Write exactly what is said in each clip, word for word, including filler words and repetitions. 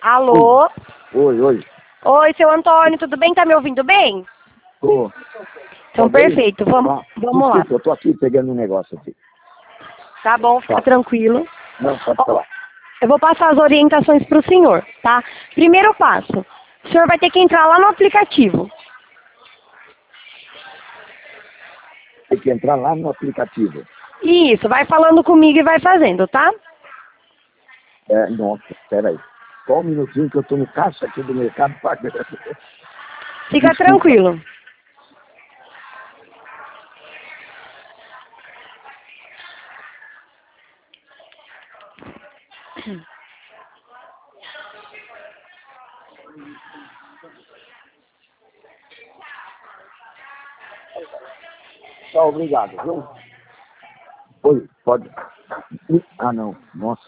Alô? Oi, oi. Oi, seu Antônio, tudo bem? Tá me ouvindo bem? Tô. Então, Tá bem? perfeito. Vamos, Ah, vamos lá. desculpa, eu tô aqui pegando um negócio aqui. Tá bom, fica Tá. tranquilo. Não, pode Ó, falar. eu vou passar as orientações para o senhor, tá? Primeiro passo, o senhor vai ter que entrar lá no aplicativo. Tem que entrar lá no aplicativo. Isso, vai falando comigo e vai fazendo, tá? É, nossa, peraí. Só um minutinho que eu tô no caixa aqui do mercado pagando. Fica Desculpa. tranquilo. Tá, obrigado, viu? Oi, pode. Ah, não. Nossa.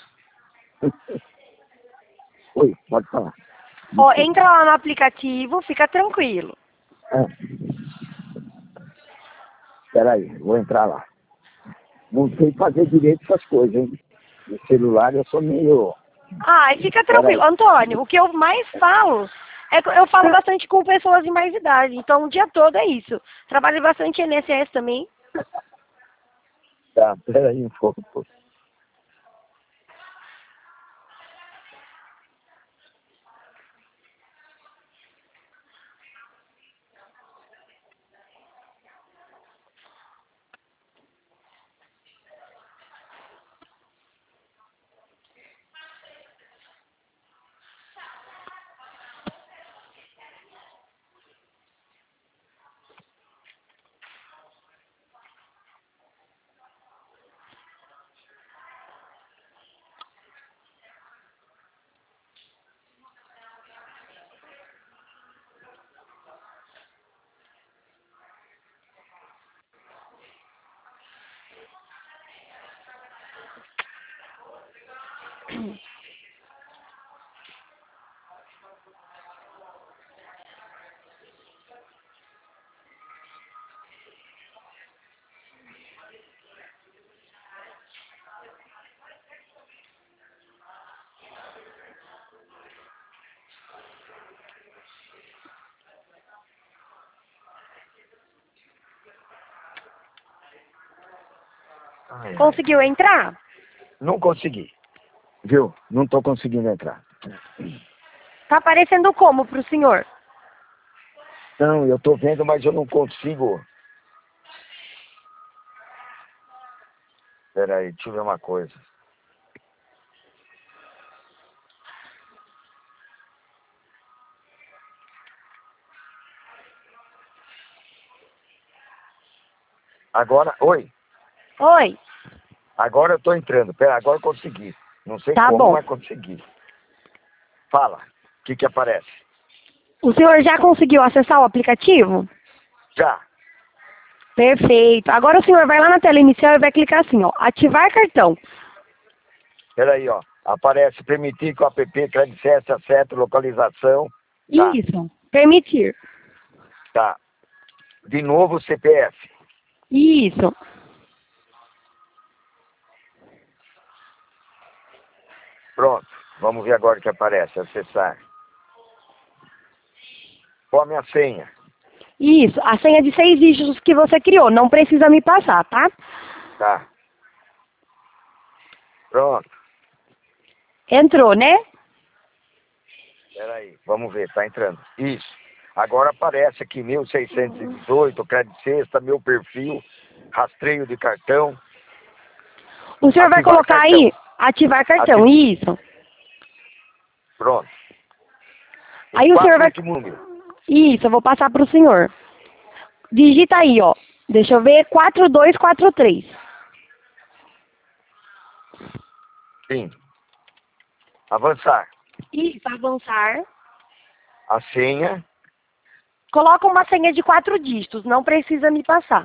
Oi, pode falar. Ó, entra lá no aplicativo, fica tranquilo. É. Peraí, vou entrar lá. Não sei fazer direito essas coisas, hein? No celular eu sou meio... Ah, e fica Peraí. tranquilo. Antônio, o que eu mais falo é que eu falo bastante com pessoas de mais idade, então o dia todo é isso. Trabalho bastante N S S também. Tá, peraí um pouco, pô. Ai, ai. Conseguiu entrar? Não consegui. Viu? Não tô conseguindo entrar. Tá aparecendo como pro senhor? Não, eu tô vendo, mas eu não consigo. Peraí, deixa eu ver uma coisa. Agora, oi. Oi, Agora eu tô entrando. Pera, agora eu consegui. Não sei tá como, bom. mas consegui. Fala. O que que aparece? O senhor já conseguiu acessar o aplicativo? Já. Perfeito. Agora o senhor vai lá na tela inicial e vai clicar assim, ó, ativar cartão. Peraí, ó. Aparece permitir que o app Credicesse acerte localização. Tá, Isso. Permitir. tá. De novo o C P F. Isso. Pronto. Vamos ver agora o que aparece. Acessar. Qual a minha senha? Isso. A senha de seis dígitos que você criou. Não precisa me passar, tá? Tá. Pronto. Entrou, né? Peraí, vamos ver, tá entrando. Isso. Agora aparece aqui mil seiscentos e dezoito, crédito sexta, meu perfil, rastreio de cartão. O senhor vai Ativar colocar cartão. aí, ativar cartão. Ati- Isso. Pronto. Os Aí o senhor quatro vai... últimos números. Isso, eu vou passar pro senhor. Digita aí, ó. Deixa eu ver, quatro dois quatro três. Sim. Avançar. Isso, avançar. A senha. Coloca uma senha de quatro dígitos, não precisa me passar.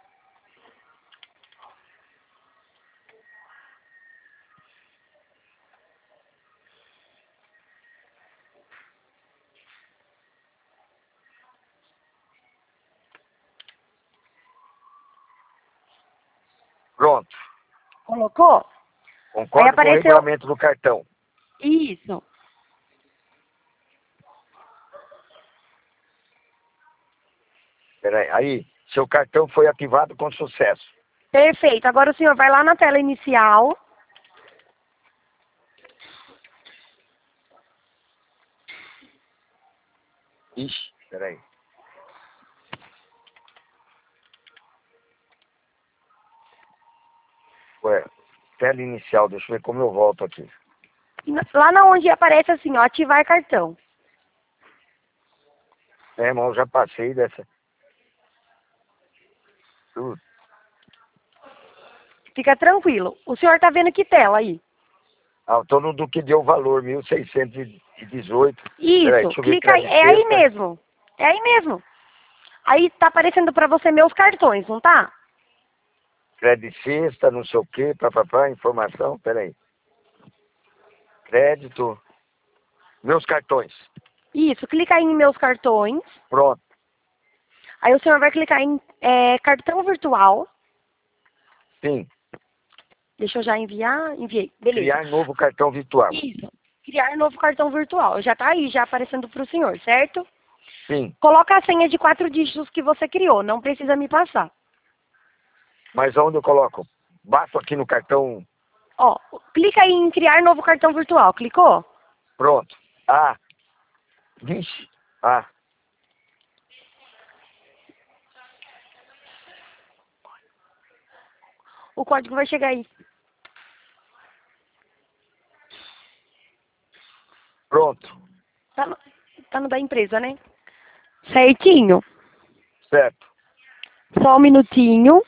Pronto. Colocou? Aí Concordo com o apareceu... regulamento do cartão. Isso. Peraí, aí, seu cartão foi ativado com sucesso. Perfeito. Agora o senhor vai lá na tela inicial. Ixi, peraí. Ué, tela inicial, deixa eu ver como eu volto aqui. Lá na onde aparece assim, ó, ativar cartão. É, irmão, eu já passei dessa. Uh, Fica tranquilo. O senhor tá vendo que tela aí? ah, eu tô no do que deu o valor, mil seiscentos e dezoito. Peraí, Isso, deixa eu ver, clica aí. crédito É aí sexta. mesmo. É aí mesmo. Aí tá aparecendo pra você meus cartões, não tá? Crédito sexta, não sei o que, papapá, informação, peraí. Crédito, meus cartões. Isso, clica aí em meus cartões. Pronto, Aí o senhor vai clicar em é, cartão virtual. sim. Deixa eu já enviar. Enviei. Beleza. Criar novo cartão virtual. Isso. Criar novo cartão virtual. Já tá aí, já aparecendo pro senhor, certo? Sim, Coloca a senha de quatro dígitos que você criou. Não precisa me passar. mas onde eu coloco? Bato aqui no cartão, Ó, clica aí em criar novo cartão virtual. Clicou? pronto. Ah, vixe, ah, O código vai chegar aí. pronto, Tá no, tá no da empresa, né? Certinho. certo. Só um minutinho.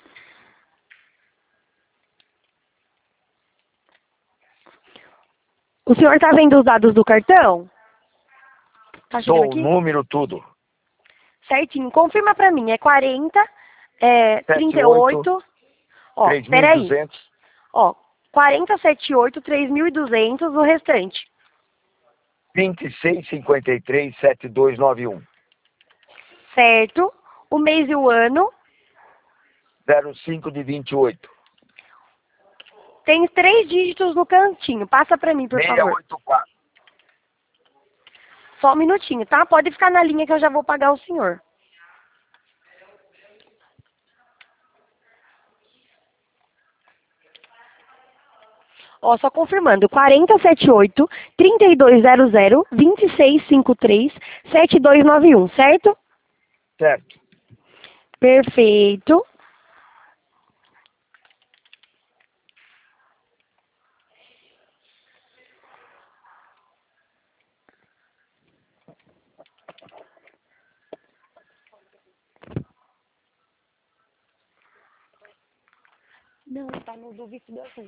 O senhor tá vendo os dados do cartão? Tá chegando Tô, o aqui? número, tudo. Certinho. Confirma pra mim. É quarenta, é Sete trinta e oito, oito. Ó, três mil e peraí. duzentos. Ó, quarenta, setenta e oito, três mil e duzentos, o restante. vinte e seis, cinquenta e três, setenta e dois, noventa e um. Certo? O mês e o ano. zero cinco de vinte e oito. Tem três dígitos no cantinho. Passa pra mim, por favor. seiscentos e oitenta e quatro. Só um minutinho, tá? Pode ficar na linha que eu já vou pagar o senhor. Ó, só confirmando. quarenta, setenta e oito, trinta e dois zero zero, vinte e seis cinquenta e três, setenta e dois noventa e um, certo? Certo. Perfeito. Não, tá no do vice do assunto.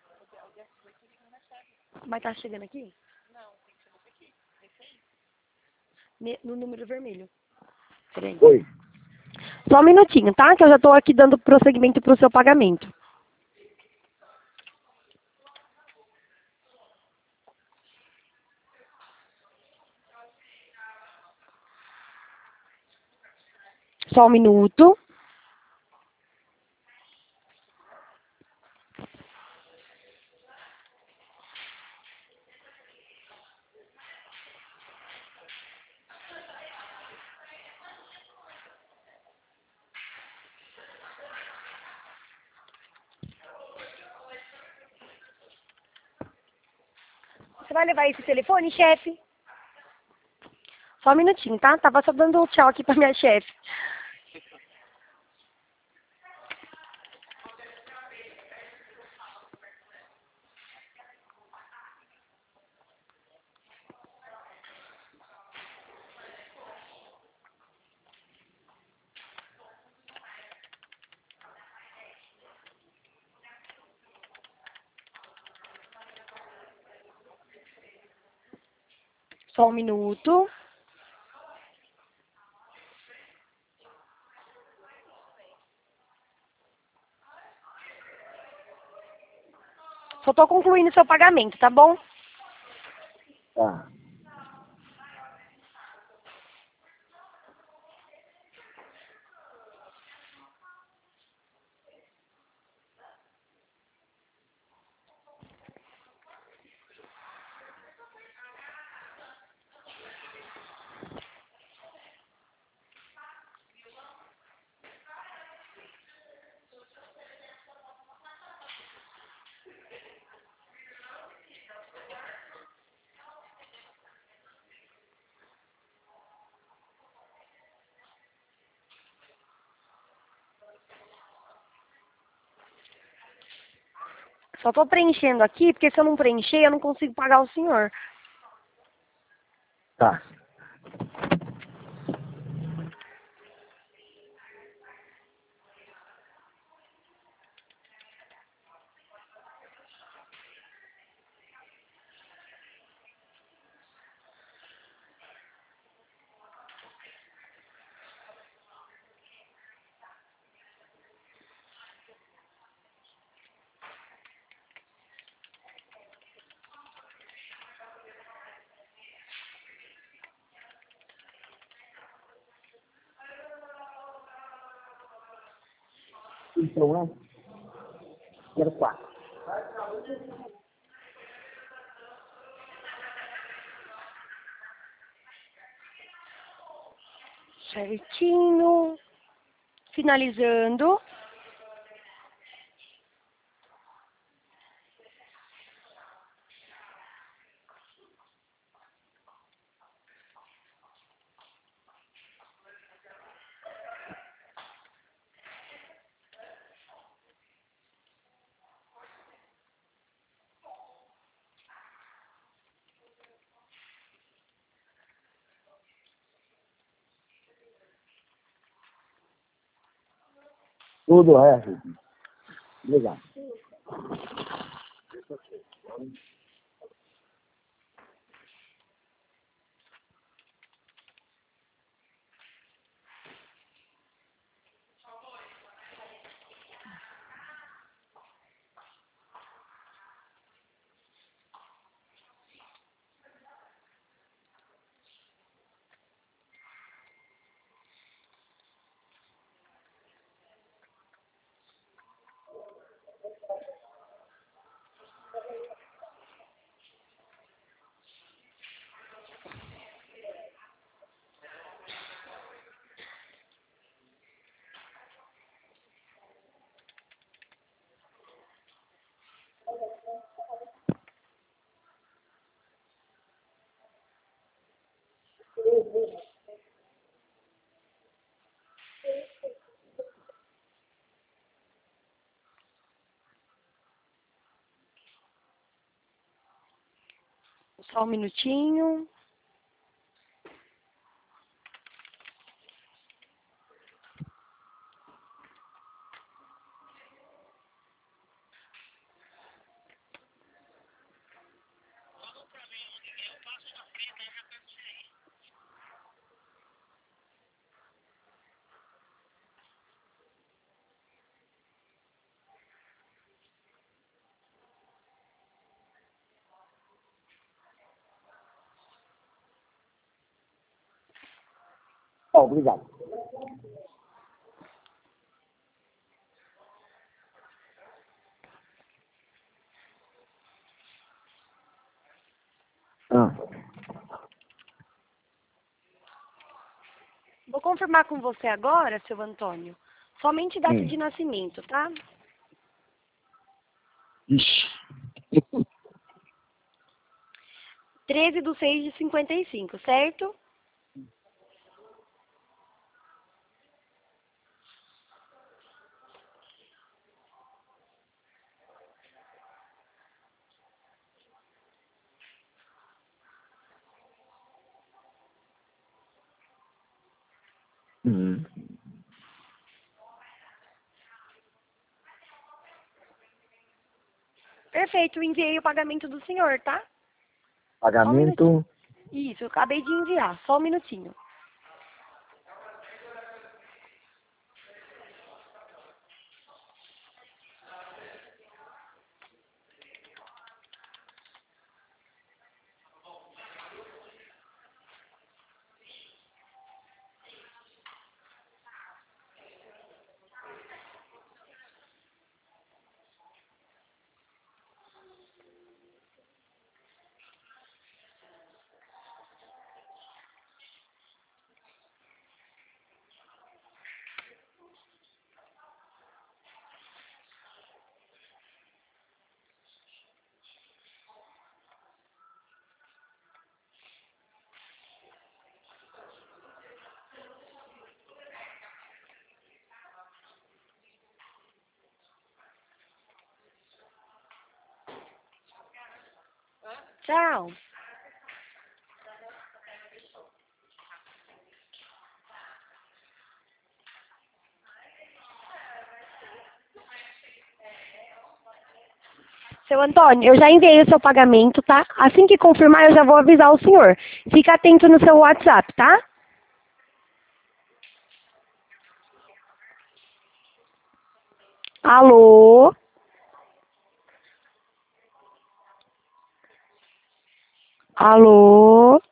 Mas tá chegando aqui? Ne- No número vermelho. Peraí. Oi. Só um minutinho, tá? Que eu já tô aqui dando prosseguimento pro seu pagamento. Só um minuto. Você vai levar esse telefone, chefe? Só um minutinho, tá? Tava só dando um tchau aqui pra minha chefe. Só um minuto. Só tô concluindo seu pagamento, tá bom? Tá. Só tô preenchendo aqui, porque se eu não preencher, eu não consigo pagar o senhor. Tá. Então, é? Quero quatro. Certinho. Finalizando. Tudo o resto. Legal. Só um minutinho. Ó, obrigado. Ah. Vou confirmar com você agora, seu Antônio. Somente data Hum. de nascimento, tá? Ixi. treze de seis de cinquenta e cinco, certo? Hum. Perfeito, enviei o pagamento do senhor, tá? Só um minutinho. Pagamento. Isso, eu acabei de enviar. Só um minutinho. Tchau. Seu Antônio, eu já enviei o seu pagamento, tá? Assim que confirmar, eu já vou avisar o senhor. Fica atento no seu WhatsApp, tá? Alô? Alô?